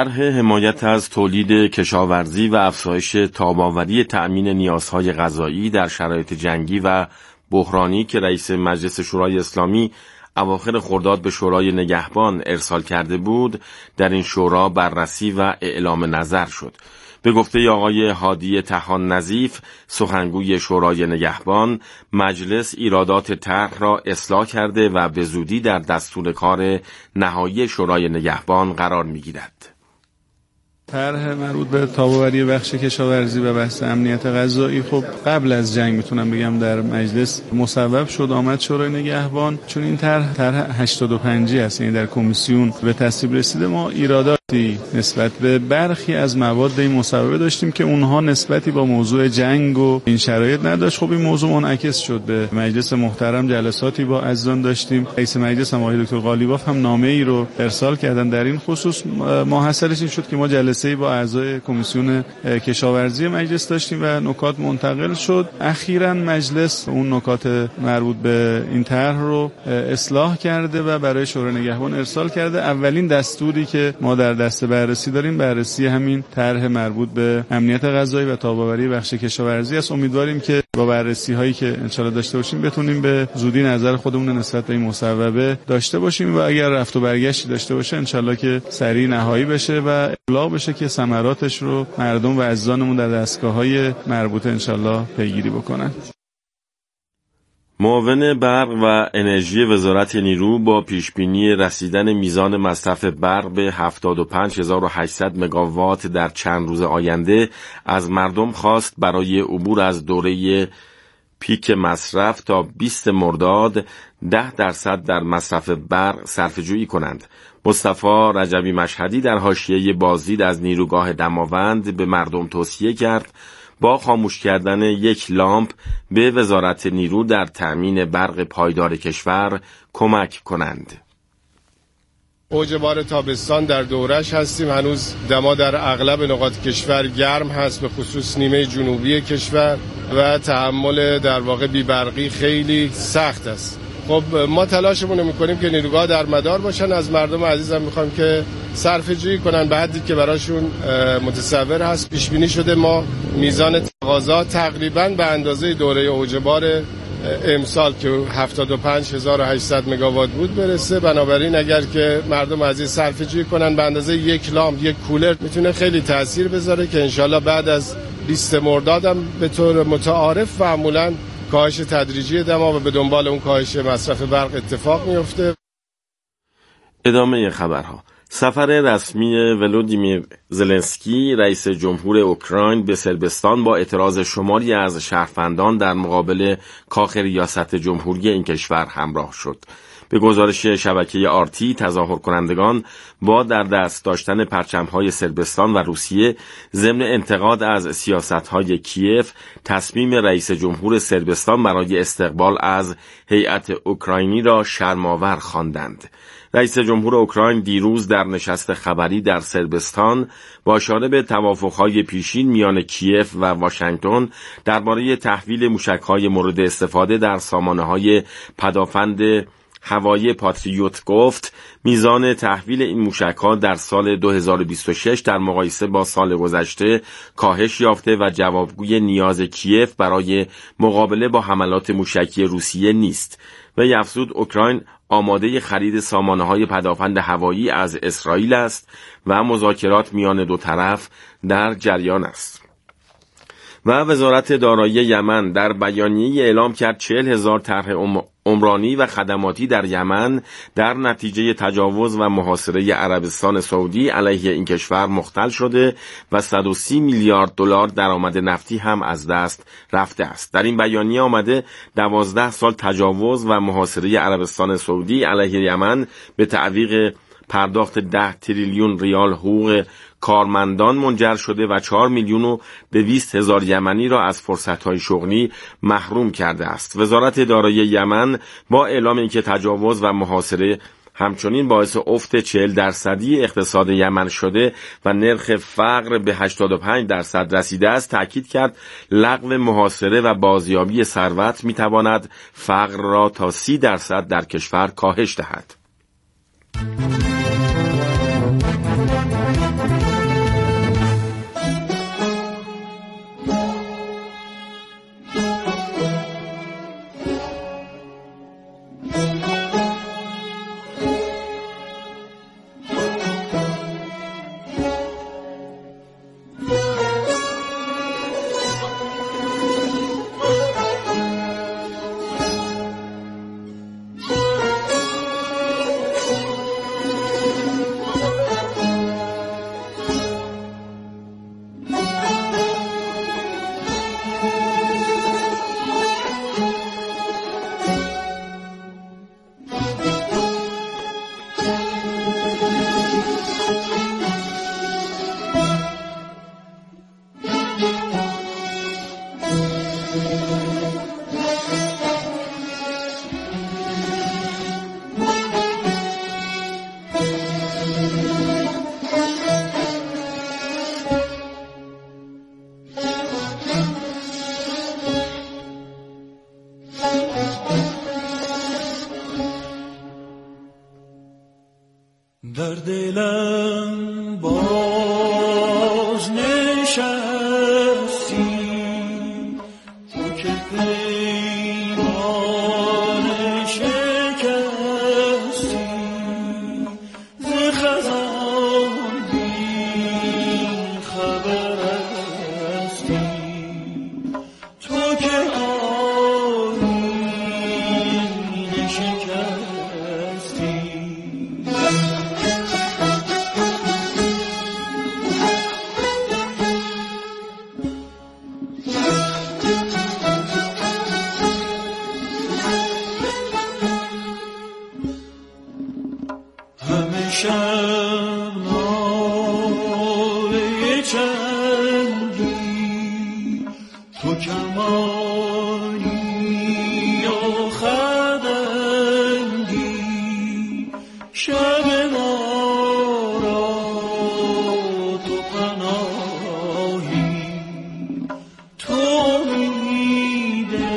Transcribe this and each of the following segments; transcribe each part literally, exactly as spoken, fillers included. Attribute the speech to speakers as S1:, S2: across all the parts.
S1: طرح حمایت از تولید کشاورزی و افزایش تاب‌آوری تأمین نیازهای غذایی در شرایط جنگی و بحرانی که رئیس مجلس شورای اسلامی اواخر خرداد به شورای نگهبان ارسال کرده بود، در این شورا بررسی و اعلام نظر شد. به گفته آقای هادی طحان نظیف، سخنگوی شورای نگهبان، مجلس ایرادات طرح را اصلاح کرده و به زودی در دستور کار نهایی شورای نگهبان قرار می‌گیرد.
S2: طرح مربوط به تاب‌آوری بخش کشاورزی و بحث امنیت غذایی خب قبل از جنگ میتونم بگم در مجلس مصوب شد، آمد شورای نگهبان. چون این طرح طرح هشتاد و پنج است، یعنی در کمیسیون به تصویب رسیده، ما ایراداتی نسبت به برخی از مواد این مصوبه داشتیم که اونها نسبتی با موضوع جنگ و این شرایط نداشت. خب این موضوع منعکس شد به مجلس محترم، جلساتی با عزیزان داشتیم. رئیس مجلس هم آقای دکتر قالیباف هم نامه‌ای رو ارسال کردن در این خصوص. ماحصلش این شد که ما جلسه با اعضای کمیسیون کشاورزی مجلس داشتیم و نکات منتقل شد. اخیراً مجلس اون نکات مربوط به این طرح رو اصلاح کرده و برای شورای نگهبان ارسال کرده. اولین دستوری که ما در دست بررسی داریم بررسی همین طرح مربوط به امنیت غذایی و تاب‌آوری بخش کشاورزی است. امیدواریم که با بررسی هایی که انشالله داشته باشیم بتونیم به زودی نظر خودمون نسبت به این مصوبه داشته باشیم و اگر رفت و برگشتی داشته باشه انشالله که سریع نهایی بشه و ابلاغ بشه که ثمراتش رو مردم و عزیزانمون در دستگاه‌های مربوطه انشالله پیگیری بکنن.
S1: معاون برق و انرژی وزارت نیرو با پیشبینی رسیدن میزان مصرف برق به هفتاد و پنج هزار و هشتصد مگاوات در چند روز آینده از مردم خواست برای عبور از دوره پیک مصرف تا بیست مرداد ده درصد در مصرف برق صرفه‌جویی کنند. مصطفی رجبی مشهدی در حاشیه بازدید از نیروگاه دماوند به مردم توصیه کرد با خاموش کردن یک لامپ به وزارت نیرو در تأمین برق پایدار کشور کمک کنند.
S3: اوج بار تابستان در دورش هستیم، هنوز دما در اغلب نقاط کشور گرم هست، به خصوص نیمه جنوبی کشور و تحمل در واقع بی‌برقی خیلی سخت است. خب ما تلاشمون رو میکنیم که نیروگاه در مدار باشن. از مردم عزیزم میخوام که صرفه جویی کنن به حدی که براشون متصور هست. پیش بینی شده ما میزان تقاضا تقریبا به اندازه دوره اوج بار امسال که هفتاد و پنج هزار و هشتصد مگاوات بود برسه. بنابراین اگر که مردم عزیز صرفه جویی کنن به اندازه یک لامپ، یک کولر، میتونه خیلی تاثیر بذاره که انشالله بعد از بیست مرداد هم به طور متعارف معمولاً کاهش تدریجی دما و به دنبال اون کاهش مصرف برق اتفاق میفته.
S1: ادامه خبرها. سفر رسمی ولودیمیر زلنسکی رئیس جمهور اوکراین به صربستان با اعتراض شماری از شهروندان در مقابل کاخ ریاست جمهوری این کشور همراه شد. به گزارش شبکه آرتی، تظاهر کنندگان با در دست داشتن پرچم‌های صربستان و روسیه ضمن انتقاد از سیاست‌های کیف تصمیم رئیس جمهور صربستان برای استقبال از هیئت اوکراینی را شرم‌آور خواندند. رئیس جمهور اوکراین دیروز در نشست خبری در صربستان با اشاره به توافق‌های پیشین میان کیف و واشنگتن درباره تحویل موشک‌های مورد استفاده در سامانه‌های پدافند هوایی پاتریوت گفت میزان تحویل این موشک‌ها در سال دو هزار و بیست و شش در مقایسه با سال گذشته کاهش یافته و جوابگوی نیاز کیف برای مقابله با حملات موشکی روسیه نیست. و افزود اوکراین آماده خرید سامانه‌های پدافند هوایی از اسرائیل است و مذاکرات میان دو طرف در جریان است. و وزارت دارایی یمن در بیانیه‌ای اعلام کرد چهل هزار طرح عمرانی و خدماتی در یمن در نتیجه تجاوز و محاصره عربستان سعودی علیه این کشور مختل شده و صد و سی میلیارد دلار درآمد نفتی هم از دست رفته است. در این بیانیه آمده دوازده سال تجاوز و محاصره عربستان سعودی علیه یمن به تعویق پرداخت ده تریلیون ریال حقوق کارمندان منجر شده و چهار میلیون و دویست هزار یمنی را از فرصت‌های شغلی محروم کرده است. وزارت دارایی یمن با اعلام اینکه تجاوز و محاصره همچنین باعث افت چهل درصدی اقتصاد یمن شده و نرخ فقر به هشتاد و پنج درصد رسیده است، تاکید کرد لغو محاصره و بازیابی ثروت می‌تواند فقر را تا سی درصد در کشور کاهش دهد.
S4: چنگی تو کمانی و خدنگی شب ما را تو پناهی تو امیده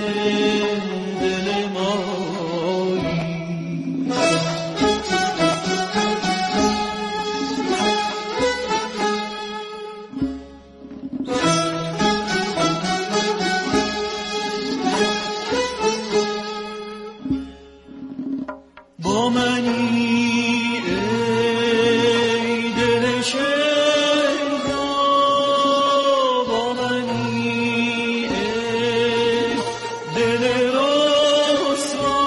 S4: دل مایی با منی ای دل شیدا با منی ای دل رسوا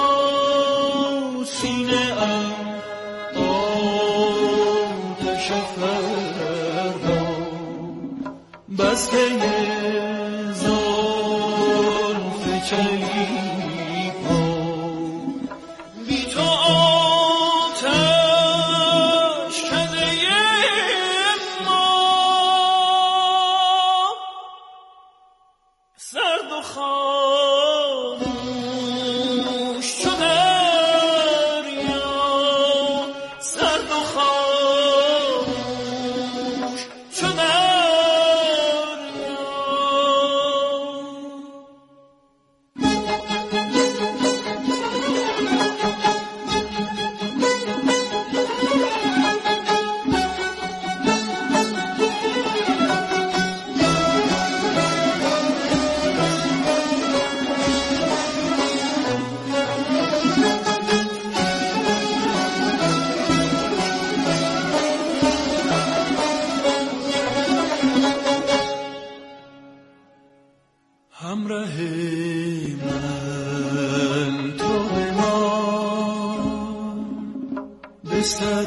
S4: سینه ام آتش فردا بسته زلف چلیپا بی تو آتش کده ما سرد و خاموش چو دریا سرد و خاموش چو دریا همراه من تو بمان به سر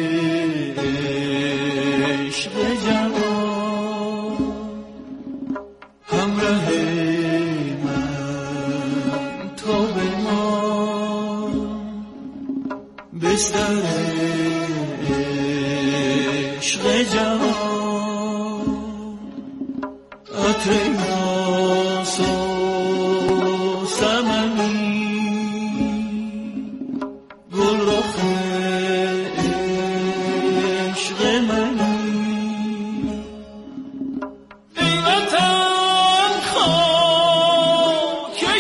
S4: عشق جوان همراه من تو بمان به سر عشق جوان عطر ناز و سمنی گل رخ عشق منی ای وطن خاک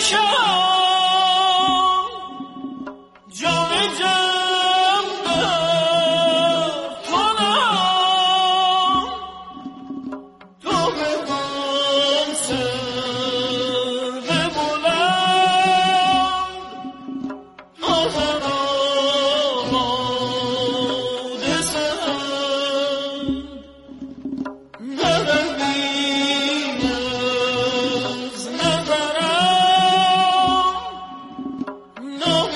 S4: شام جان جم در تو نام تو به من سر بلند آهن آماده سند نروی از نظرم نام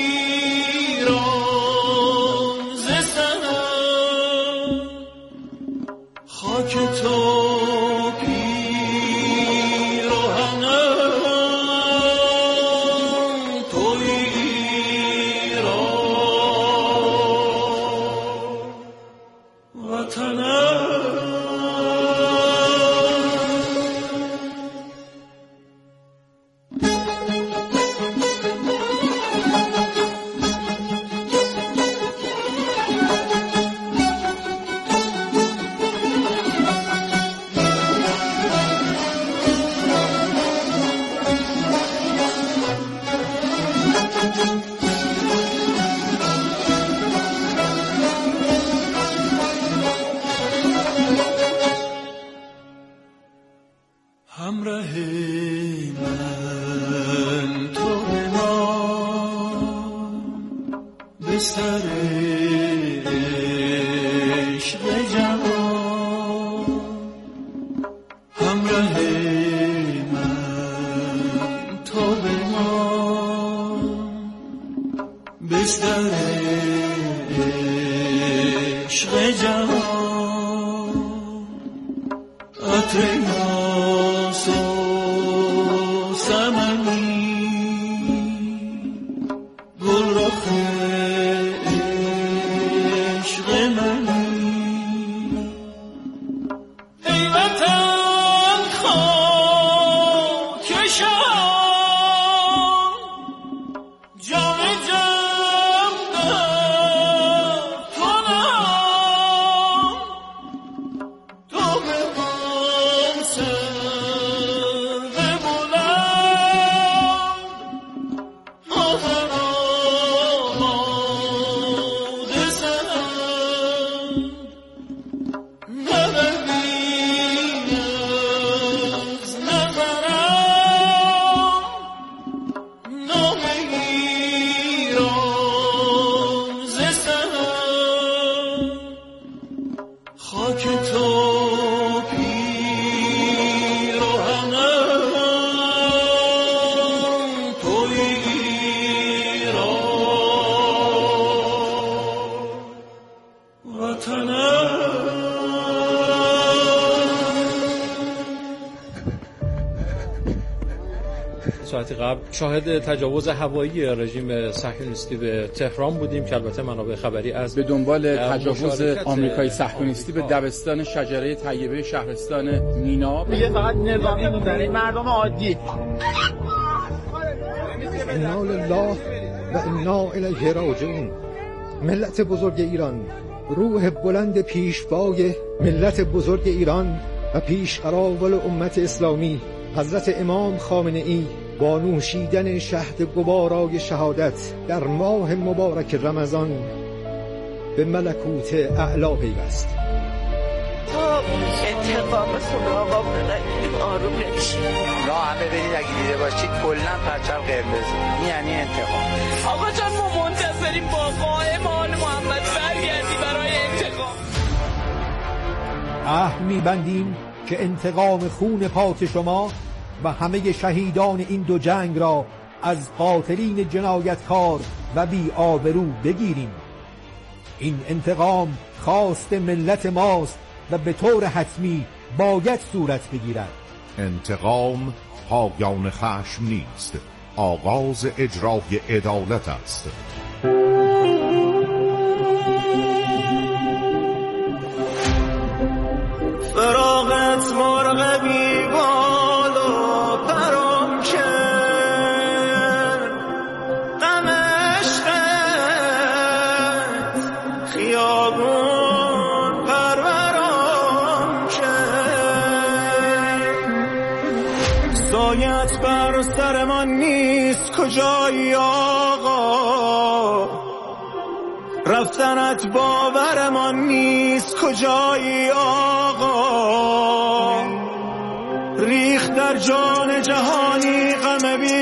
S4: ایران ز سنم خاک تو پیراهنم توی ایران وطنم همراه من تو بمان به سر عشق جوان همراه من تو بمان به سر عشق جوان عطر ناز و سمنی گل رخ عشق منی خاک تو پیراهنم توی ایران وطنم.
S5: ساعتی قبل شاهد تجاوز هوایی رژیم صهیونیستی به تهران بودیم که البته منابع خبری از
S6: به دنبال تجاوز آمریکایی صهیونیستی به دبستان شجره طیبه شهرستان مینا.
S7: میگه فقط نظامی میزنه مردم عادی.
S8: انا لله و انا الیه راجعون. ملت بزرگ ایران، روح بلند پیشوای ملت بزرگ ایران و پیشقراول امت اسلامی حضرت امام خامنه ای با نوشیدن شهد گوارای شهادت در ماه مبارک رمضان به ملکوت اعلا پیوست.
S9: تا انتقام خدا آقا بنگیریم آروم نمیشیم.
S10: را همه برید اگه دیده باشید کلن پرچم قرمز یعنی انتقام.
S9: آقا جان ما منتظریم با قائم آل محمد برگردی برای انتقام.
S8: عهد می‌بندیم که انتقام خون پاک شما و همه شهیدان این دو جنگ را از قاتلین جنایتکار و بی آبرو بگیریم. این انتقام خواست ملت ماست و به طور حتمی باید صورت بگیرد.
S11: انتقام پایان خشم نیست، آغاز اجرای عدالت است.
S4: فراغت مرغ بیبال و پرام کرد، غم عشقت خیابون پرورام کرد. سایت بر سرمان نیست کجایی آقا، رفتنت باورمان نیست کجایی آقا. ریخ در جان جهانی غم بی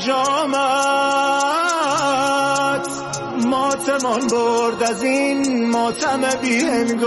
S4: فرجامت، ماتمان برد از این ماتم بی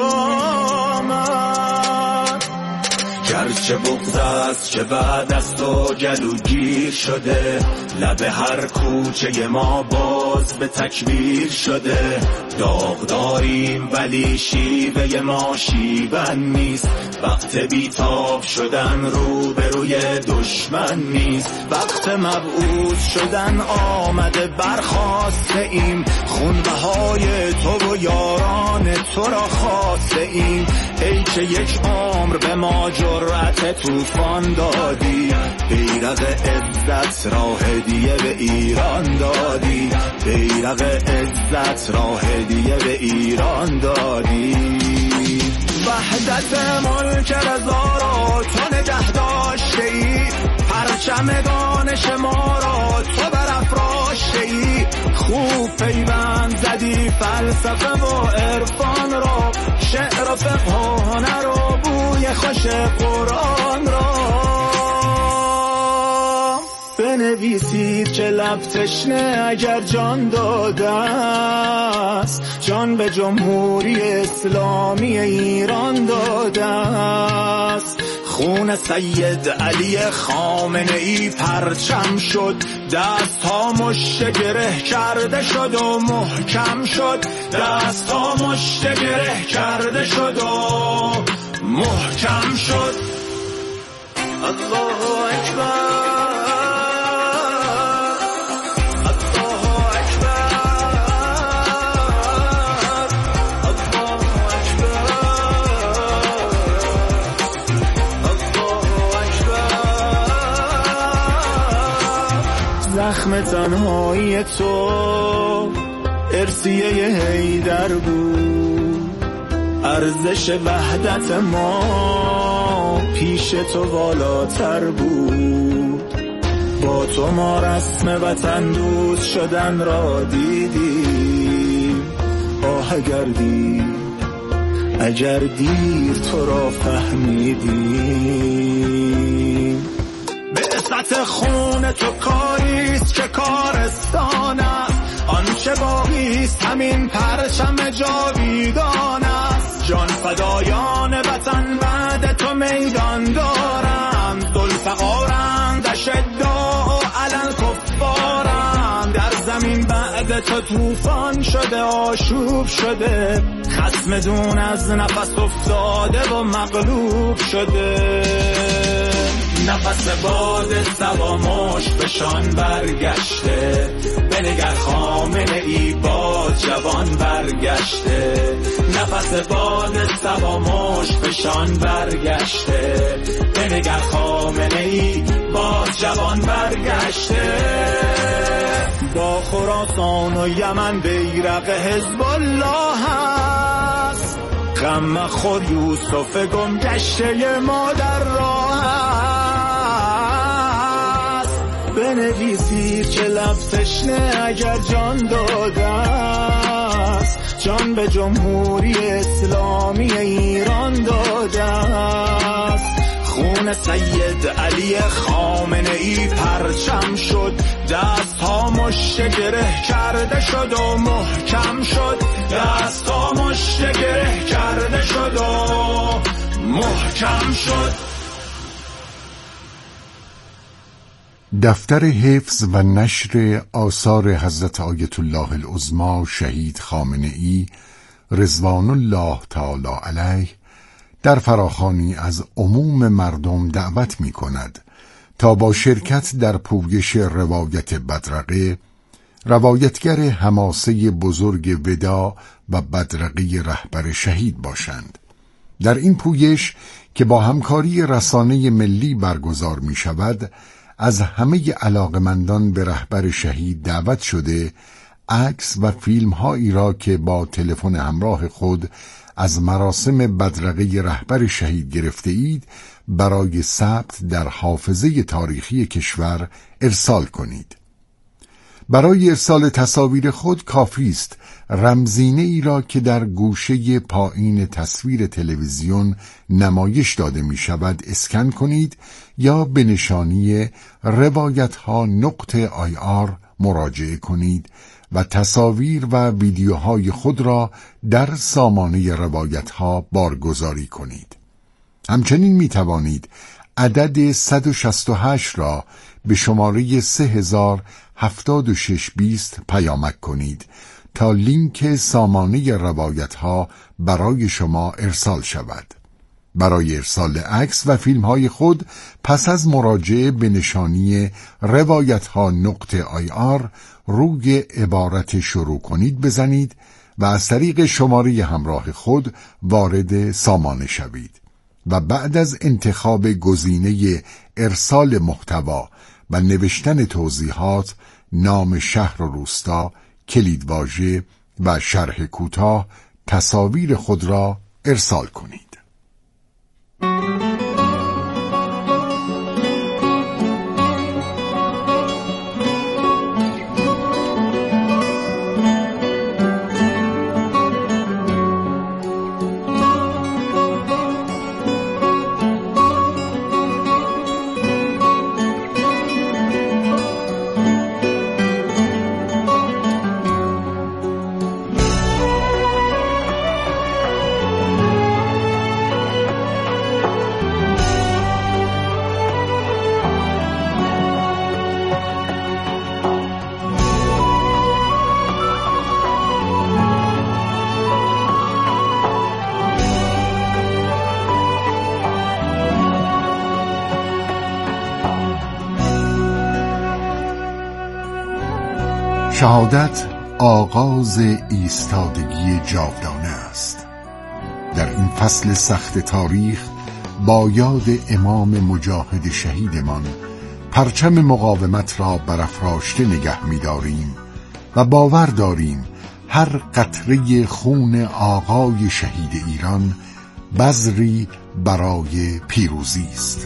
S4: هنگامت. گرچه بغض است که بعد از تو گلوگیر شده، لب هر کوچه ما باز به تکبیر شده. داغ داریم ولی شیوه ما شیون نیست، وقت بیتاب شدن رو به روی دشمن نیست. وقت مبعوث شدن آمده برخاسته ایم، خونبهای تو و یاران تو را خواسته ایم. ای که یک عمر به ما جرأت طوفان دادی، بیرق عزت را هدیه به ایران دادی. بیرق عزت را هدیه به ایران دادی. وحدت ملک رضا را تو نگه داشته ای، پرچم دانش ما را تو برافراشته ای. خوب پیوند زدی فلسفه و عرفان را، شعر و فقه و هنر و بوی خوش قرآن را. بنویسید که لب تشنه اگر جان داده است، جان به جمهوری اسلامی ایران داده است. خون سید علی خامنه ای پرچم شد، دست ها مشت گره کرده شد و محکم شد. دست ها مشت گره کرده شد و محکم شد. الله اکبر. زخم تنهایی تو ارسیه حیدر بود، ارزش وحدت ما پیش تو بالاتر بود. با تو ما رسم وطن دوست شدن را دیدیم. آه اگر دیر اگر دیر تو را فهمیدیم. بعثت خون تو کاریست که کارستان است، آنچه باقیست همین پرچم جاویدان است. جان فدایان وطن بعد تو میدان دارند، ذوالفقارند اشداء و علل کفارند، در زمین بعد تو طوفان شده آشوب شده، خصم دون از نفس افتاده و مغلوب شده. نفس باد سبا مشفشان برگشته، بنگر خامنه ای باز جوان برگشته. نفس باد سبا مشفشان برگشته، بنگر خامنه ای باز جوان برگشته. با خراسان و یمن بیرق حزب الله هست، غم خود یوسف گم گشته ما در راه است. بنویسید که لب تشنه اگر جان داده است، جان به جمهوری اسلامی ایران داده است. خون سید علی خامنه ای پرچم شد، دست ها مشت گره کرده شد و محکم شد، دست ها مشت گره کرده شد و محکم شد.
S12: دفتر حفظ و نشر آثار حضرت آیت الله العظمی شهید خامنه ای رضوان الله تعالی علیه در فراخوانی از عموم مردم دعوت می کند تا با شرکت در پویش روایت بدرقه، روایتگر حماسه بزرگ ودا و بدرقه رهبر شهید باشند. در این پویش که با همکاری رسانه ملی برگزار می شود، از همه علاقمندان به رهبر شهید دعوت شده عکس و فیلم هایی را که با تلفن همراه خود از مراسم بدرقه رهبر شهید گرفته اید برای ثبت در حافظه تاریخی کشور ارسال کنید. برای ارسال تصاویر خود کافی است رمزینه ای را که در گوشه پایین تصویر تلویزیون نمایش داده می شود اسکن کنید یا به نشانی روایت ها نقطه آی آر مراجعه کنید و تصاویر و ویدیوهای خود را در سامانه روایت ها بارگذاری کنید. همچنین می توانید عدد صد و شصت و هشت را به شماره سه هزار هفتاد و شش بیست پیامک کنید تا لینک سامانه روایت ها برای شما ارسال شود. برای ارسال عکس و فیلم های خود پس از مراجعه به نشانی روایت ها نقطه آی آر روی عبارت شروع کنید بزنید و از طریق شماره همراه خود وارد سامانه شوید و بعد از انتخاب گزینه ارسال محتوا و نوشتن توضیحات، نام شهر و روستا، کلیدواژه و شرح کوتاه تصاویر خود را ارسال کنید. شهادت آغاز ایستادگی جاودانه است. در این فصل سخت تاریخ با یاد امام مجاهد شهیدمان پرچم مقاومت را برافراشته نگه می‌داریم و باور داریم هر قطره خون آقای شهید ایران بذری برای پیروزی است.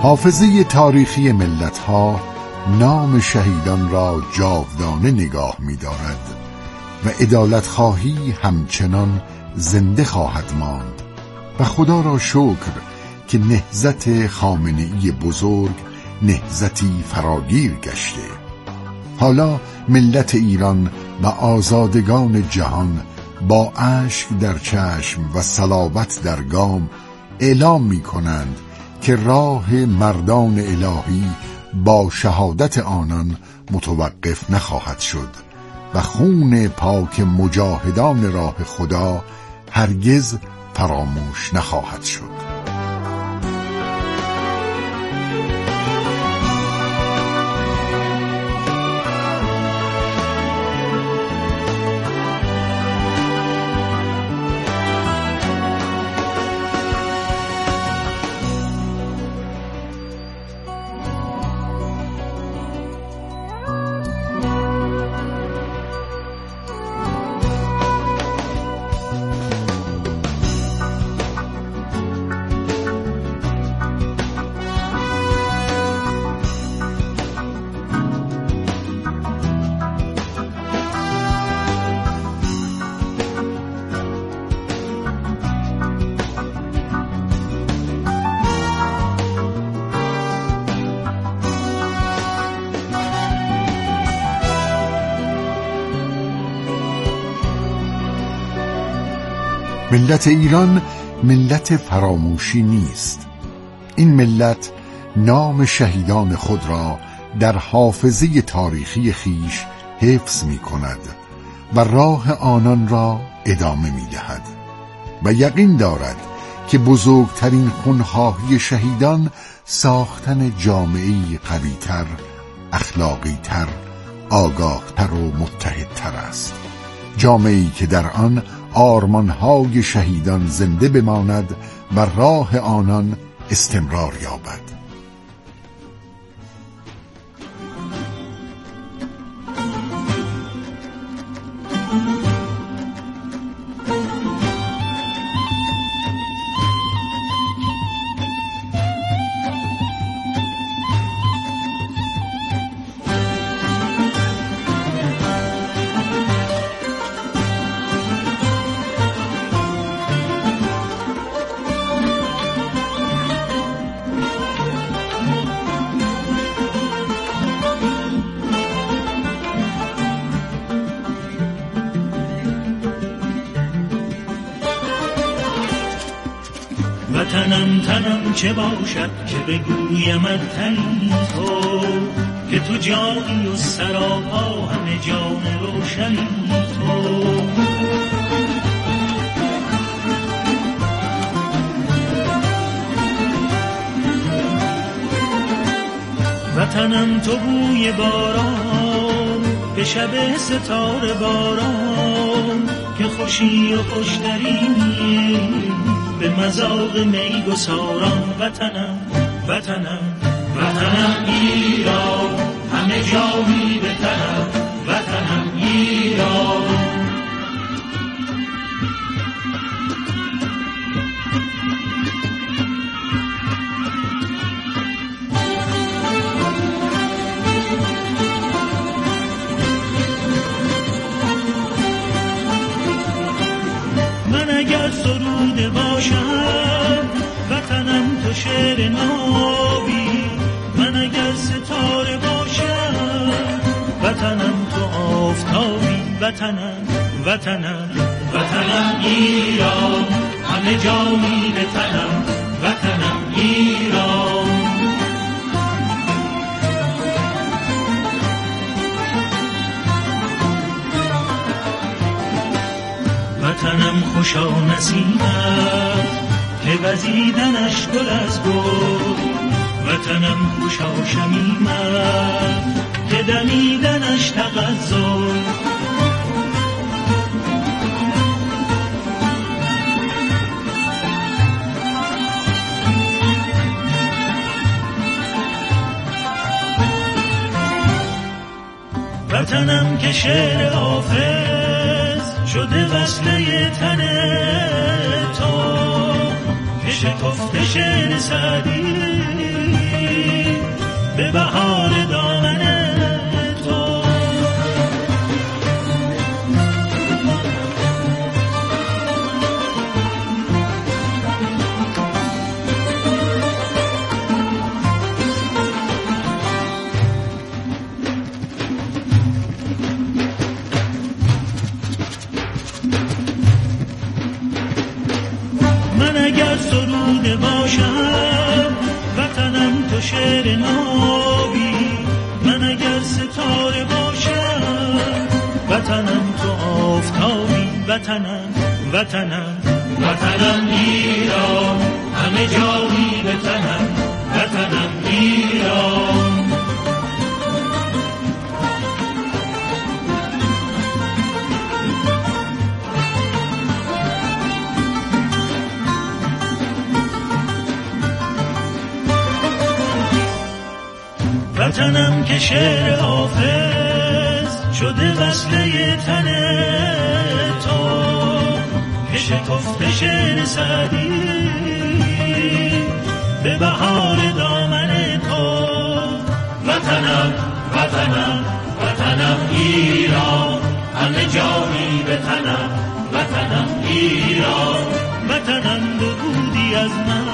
S12: حافظه تاریخی ملت‌ها نام شهیدان را جاودانه نگاه می‌دارد و عدالت خواهی همچنان زنده خواهد ماند و خدا را شکر که نهضت خامنه‌ای بزرگ نهضتی فراگیر گشته. حالا ملت ایران و آزادگان جهان با اشک در چشم و صلابت در گام اعلام می کنند که راه مردان الهی با شهادت آنان متوقف نخواهد شد و خون پاک مجاهدان راه خدا هرگز فراموش نخواهد شد. ملت ایران ملت فراموشی نیست. این ملت نام شهیدان خود را در حافظه تاریخی خیش حفظ می کند و راه آنان را ادامه می دهد و یقین دارد که بزرگترین خونخواهی شهیدان ساختن جامعه‌ای قوی‌تر، اخلاقی‌تر، آگاه‌تر و متحدتر است. جامعه‌ای که در آن آرمان‌های شهیدان زنده بماند و راه آنان استمرار یابد.
S13: وطنم تنم چه باشد که بگویم تنی تو، که تو جانی و سراپا همه جان روشنی تو. وطنم تو بوی باران به شب ستاره باران، که خوشی و خوشترینی به مذاق می گساران. وطنم وطنم وطنم ایران، همه جایی به تنم وطنم ایران. من اگر سروده باشم وطنم تو شعر نابی، من اگر ستاره باشم وطنم تو آفتابی. وطنم وطنم وطنم ایران، همه جایی به تنم وطنم ایران. وطنم خوشا نسیمت که وزیدنش گل از گل، وطنم خوشا شمیمت که دمیدنش تغزل. وطنم که شعر حافظ شده وصله تن تو، که شکفته شعر سعدی وطنم وطنم وطنم ایران، همه جایی به تنم وطنم ایران. وطنم که شعر حافظ شده وصله تن تو، که شکفته شعر سعدی به بهار دامن تو. وطنم وطنم وطنم ایران، همه جایی به تنم وطنم ایران. وطنم به بودی از من،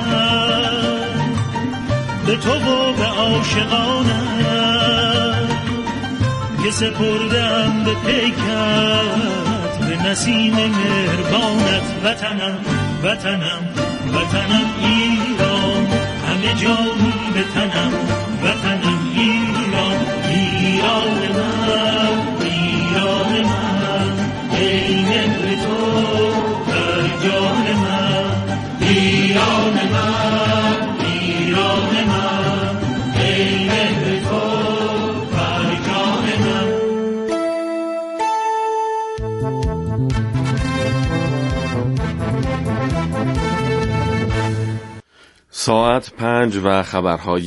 S13: به تو و به عاشقانم، که سپردم به پیکت به نسیم مهربانت. وطنم وطنم وطنم ایران، همه جایی به تنم وطنم ایران. ایران من ایران من، عین به تو در جان من. ایران من ایران من، عین به تو در جان من.
S1: ساعت پنج و خبرهای